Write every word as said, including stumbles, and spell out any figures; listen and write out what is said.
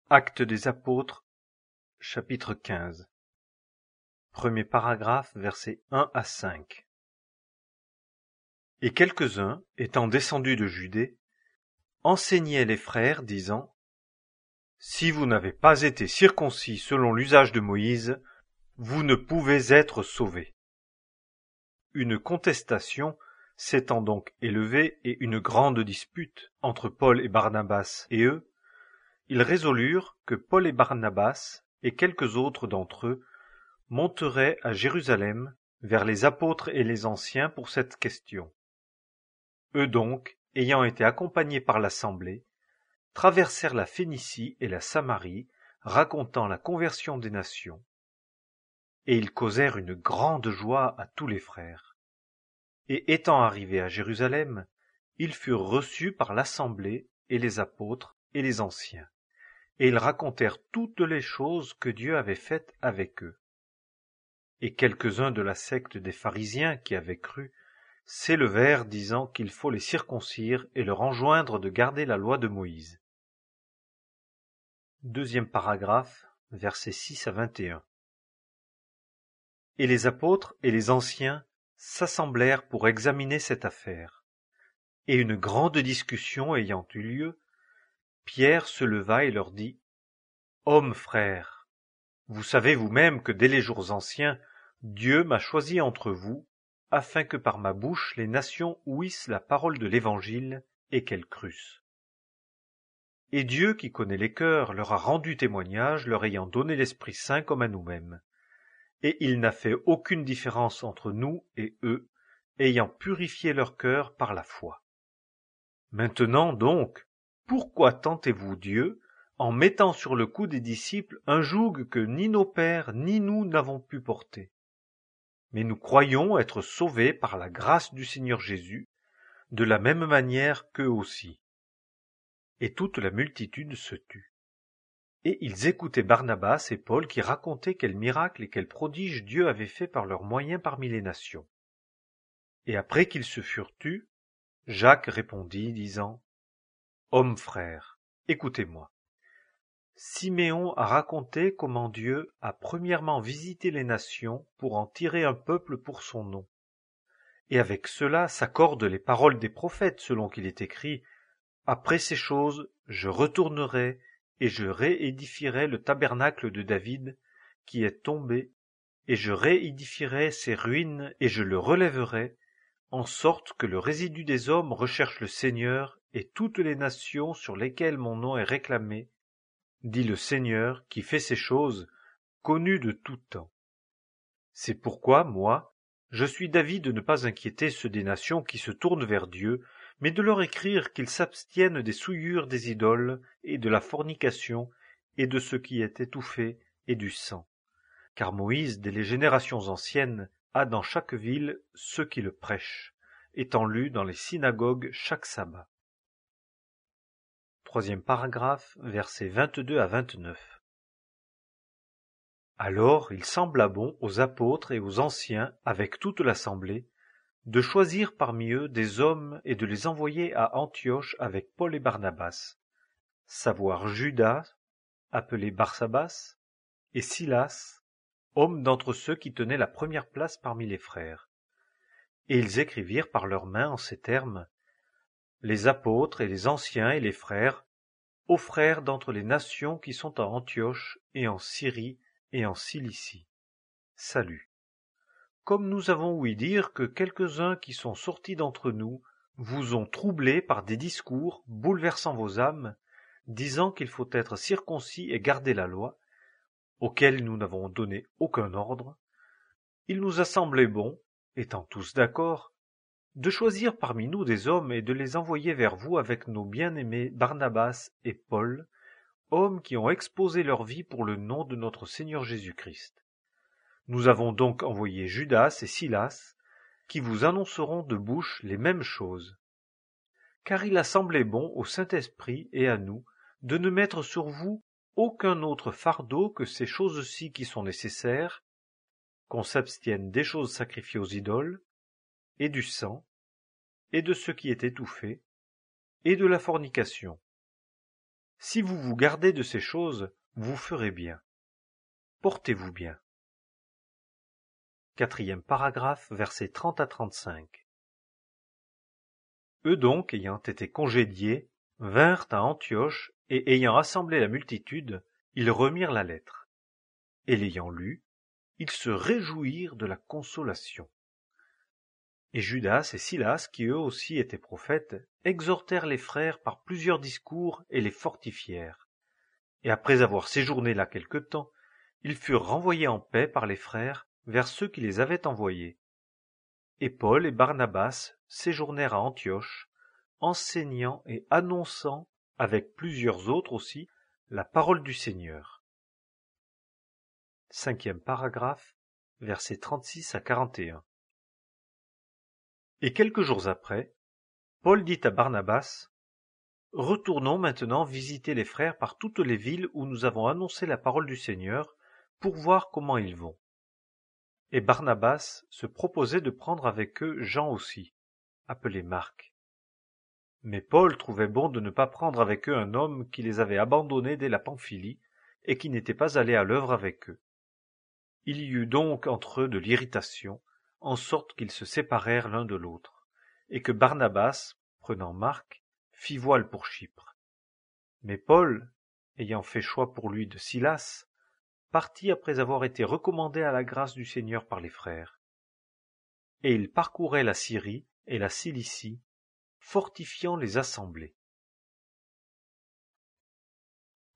Actes des apôtres, chapitre quinze. Premier paragraphe, versets un à cinq. Et quelques-uns, étant descendus de Judée, enseignaient les frères, disant : Si vous n'avez pas été circoncis selon l'usage de Moïse, vous ne pouvez être sauvés. Une contestation s'étant donc élevée et une grande dispute entre Paul et Barnabas et eux, ils résolurent que Paul et Barnabas et quelques autres d'entre eux monteraient à Jérusalem vers les apôtres et les anciens pour cette question. Eux donc, ayant été accompagnés par l'assemblée, traversèrent la Phénicie et la Samarie, racontant la conversion des nations. Et ils causèrent une grande joie à tous les frères. Et étant arrivés à Jérusalem, ils furent reçus par l'assemblée et les apôtres et les anciens. Et ils racontèrent toutes les choses que Dieu avait faites avec eux. Et quelques-uns de la secte des pharisiens qui avaient cru s'élevèrent, disant qu'il faut les circoncire et leur enjoindre de garder la loi de Moïse. Deuxième paragraphe, versets six à vingt et un. Et les apôtres et les anciens s'assemblèrent pour examiner cette affaire. Et une grande discussion ayant eu lieu, Pierre se leva et leur dit : Hommes, frères, vous savez vous-même que dès les jours anciens, Dieu m'a choisi entre vous, afin que par ma bouche les nations ouïssent la parole de l'Évangile et qu'elles crussent. Et Dieu, qui connaît les cœurs, leur a rendu témoignage, leur ayant donné l'Esprit Saint comme à nous-mêmes. Et il n'a fait aucune différence entre nous et eux, ayant purifié leur cœur par la foi. Maintenant donc, pourquoi tentez-vous Dieu, en mettant sur le cou des disciples un joug que ni nos pères ni nous n'avons pu porter? Mais nous croyons être sauvés par la grâce du Seigneur Jésus, de la même manière qu'eux aussi. Et toute la multitude se tut. Et ils écoutaient Barnabas et Paul qui racontaient quels miracles et quels prodiges Dieu avait faits par leurs moyens parmi les nations. Et après qu'ils se furent tus, Jacques répondit, disant : Hommes frères, écoutez-moi. Siméon a raconté comment Dieu a premièrement visité les nations pour en tirer un peuple pour son nom. Et avec cela s'accordent les paroles des prophètes, selon qu'il est écrit : Après ces choses, je retournerai et je réédifierai le tabernacle de David, qui est tombé, et je réédifierai ses ruines et je le relèverai, en sorte que le résidu des hommes recherche le Seigneur et toutes les nations sur lesquelles mon nom est réclamé, dit le Seigneur qui fait ces choses, connues de tout temps. C'est pourquoi, moi, je suis d'avis de ne pas inquiéter ceux des nations qui se tournent vers Dieu, mais de leur écrire qu'ils s'abstiennent des souillures des idoles et de la fornication et de ce qui est étouffé et du sang. Car Moïse, dès les générations anciennes, a dans chaque ville ceux qui le prêchent, étant lu dans les synagogues chaque sabbat. Troisième paragraphe, versets vingt-deux à vingt-neuf. Alors il sembla bon aux apôtres et aux anciens, avec toute l'assemblée, de choisir parmi eux des hommes et de les envoyer à Antioche avec Paul et Barnabas, savoir Judas, appelé Barsabas, et Silas, hommes d'entre ceux qui tenaient la première place parmi les frères. Et ils écrivirent par leurs mains en ces termes : Les apôtres et les anciens et les frères, aux frères d'entre les nations qui sont à Antioche et en Syrie et en Cilicie. Salut. Comme nous avons ouï dire que quelques-uns qui sont sortis d'entre nous vous ont troublés par des discours bouleversant vos âmes, disant qu'il faut être circoncis et garder la loi, auquel nous n'avons donné aucun ordre, il nous a semblé bon, étant tous d'accord, de choisir parmi nous des hommes et de les envoyer vers vous avec nos bien-aimés Barnabas et Paul, hommes qui ont exposé leur vie pour le nom de notre Seigneur Jésus-Christ. Nous avons donc envoyé Judas et Silas, qui vous annonceront de bouche les mêmes choses. Car il a semblé bon au Saint-Esprit et à nous de ne mettre sur vous aucun autre fardeau que ces choses-ci qui sont nécessaires, qu'on s'abstienne des choses sacrifiées aux idoles, et du sang, et de ce qui est étouffé, et de la fornication. Si vous vous gardez de ces choses, vous ferez bien. Portez-vous bien. Quatrième paragraphe, versets trente à trente-cinq. Eux donc, ayant été congédiés, vinrent à Antioche, et ayant rassemblé la multitude, ils remirent la lettre. Et l'ayant lue, ils se réjouirent de la consolation. Et Judas et Silas, qui eux aussi étaient prophètes, exhortèrent les frères par plusieurs discours et les fortifièrent. Et après avoir séjourné là quelque temps, ils furent renvoyés en paix par les frères vers ceux qui les avaient envoyés. Et Paul et Barnabas séjournèrent à Antioche, enseignant et annonçant, avec plusieurs autres aussi, la parole du Seigneur. Cinquième paragraphe, versets trente-six à quarante et un. Et quelques jours après, Paul dit à Barnabas, « Retournons maintenant visiter les frères par toutes les villes où nous avons annoncé la parole du Seigneur, pour voir comment ils vont. » Et Barnabas se proposait de prendre avec eux Jean aussi, appelé Marc. Mais Paul trouvait bon de ne pas prendre avec eux un homme qui les avait abandonnés dès la Pamphylie et qui n'était pas allé à l'œuvre avec eux. Il y eut donc entre eux de l'irritation, en sorte qu'ils se séparèrent l'un de l'autre, et que Barnabas, prenant Marc, fit voile pour Chypre. Mais Paul, ayant fait choix pour lui de Silas, partit après avoir été recommandé à la grâce du Seigneur par les frères. Et il parcourait la Syrie et la Cilicie, fortifiant les assemblées.